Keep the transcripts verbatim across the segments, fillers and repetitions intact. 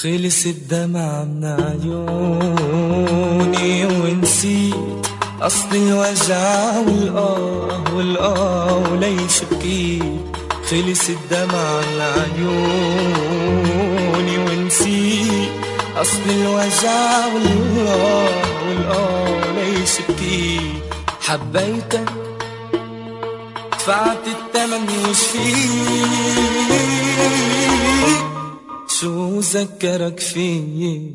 خلص الدمع من عيوني ونسيت أصل الوجع والآه والآه وليش بكيت. خلص الدمع من عيوني ونسيت أصل الوجع والآه والآه وليش بكيت. حبيتك دفعت التمن وش فيك، شو ذكرك فيي.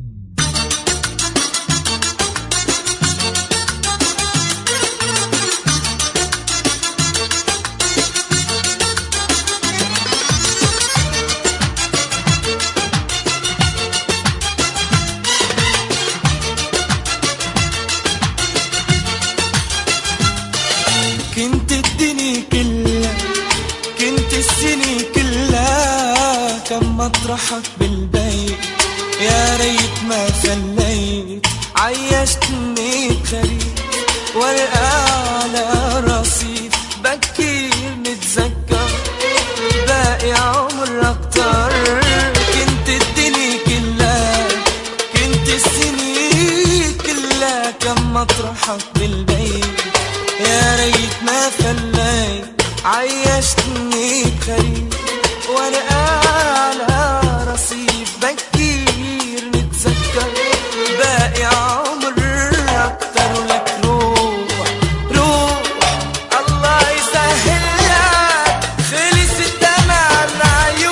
كنت الدنيا كلها، كنت السنة كلها، كم مطرحك بالبيت يا ريت ما خليت. عيشتني بخريف ورقة على رصيف، بكير نتذكر باقي عمر أكتر. كنت الدنيا كلها، كنت السنة كلها، كم مطرحك بالبيت يا ريت ما خليت. عيشتني بخريف ورقة على رصيف، بكير نتذكر باقي عمر أكتر. ولك روح روح الله يسهلك، خلص الدمع من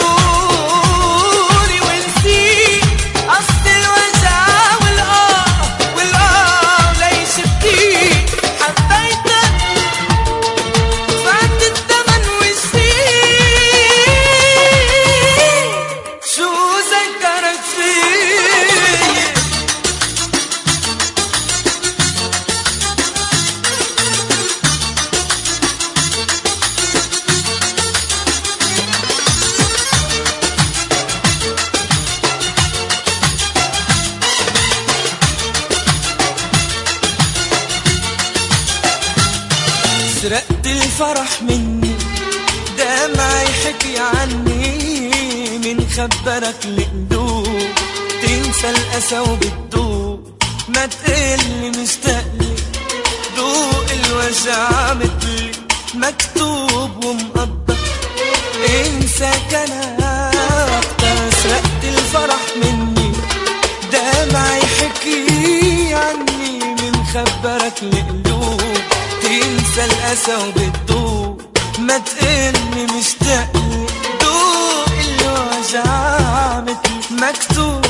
عيوني ونسيت أصل الوجع والآه والآه ليش بكيت. حبيتك دفعت التمن وش فيك، شو ذكرك فيي. سرقت الفرح مني، دمعي حكي عني، من خبرك القلوب تنسى الأسى وبتدوب. ما تقلي مشتاقلي، دوق الوجع مثلي مكتوب ومقدر، انساك انا اكتر. سرقت الفرح مني، دمعي حكي عني، من خبرك القلوب تنسى الأسى وبتدوب. ما تقلي مشتاقلي، دوق الوجع مثل مكتوب